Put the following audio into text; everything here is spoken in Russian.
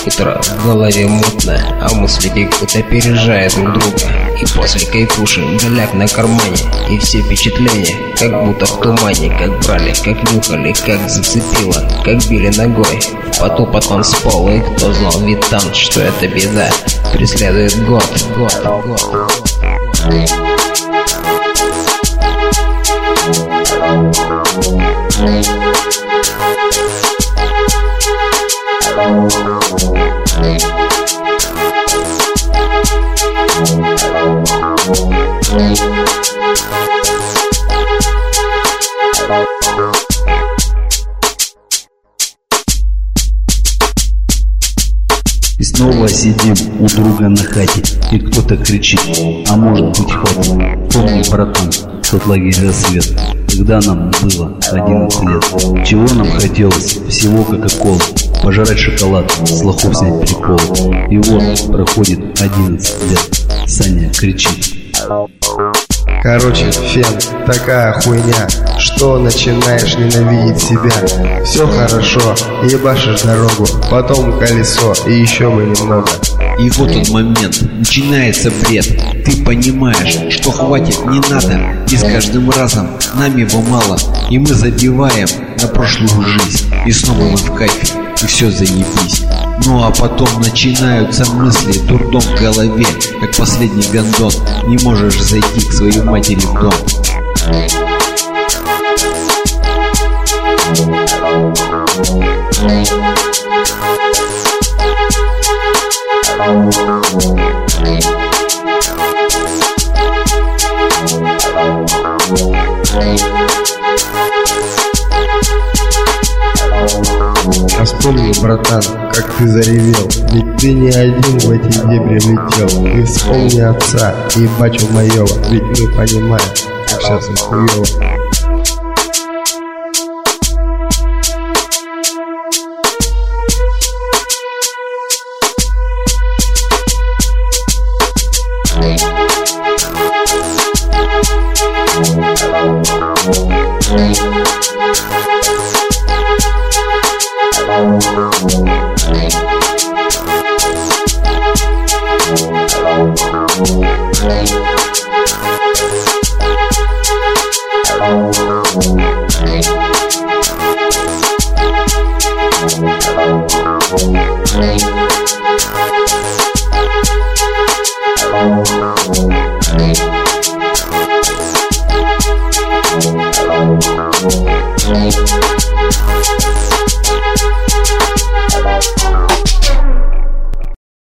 Утро в голове мутно, а мысли бегут, опережая друг друга. И после кайфуши голяк на кармане, и все впечатления, как будто в тумане. Как брали, как нюхали, как зацепило, как били ногой. В поту потом спал, и кто знал Витан, что эта беда преследует год. И снова сидим у друга на хате, и кто-то кричит: а может быть хватит. Помни, братан, тот лагерь «Рассвет», когда нам было 11 лет. Чего нам хотелось? Всего кока-колы, пожрать шоколад, с лохов снять приколы. И вот проходит 11 лет, Саня кричит: короче, Фен, такая хуйня, что начинаешь ненавидеть себя. Все хорошо, ебашишь дорогу, потом колесо и еще бы немного. И вот он момент, начинается бред. Ты понимаешь, что хватит, не надо. И с каждым разом нам его мало. И мы забиваем на прошлую жизнь. И снова мы в кайфе, и все заебись. Ну а потом начинаются мысли, дурдом в голове, как последний гондон. Не можешь зайти к своей матери в дом. А вспомни, братан, как ты заревел, ведь ты не один в эти дебри влетел. И вспомни отца и батю моего, ведь мы понимаем, как сейчас им хуёво.